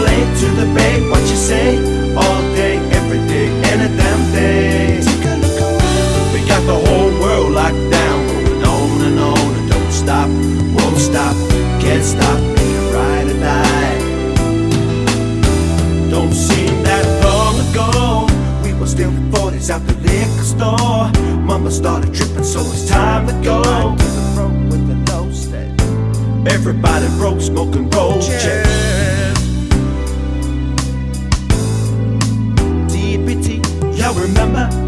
LA to the Bay, what you say? All day, every day, and a damn day. Take a look around. We got the whole world locked down, going on and on, and don't stop, won't stop, can't stop, and you ride or die. Don't seem that long ago, we were still in 40s out the liquor store. Mama started tripping, so it's time to go. Right to the front with the low step. Everybody broke, smoking roll chairs. TPT, y'all remember?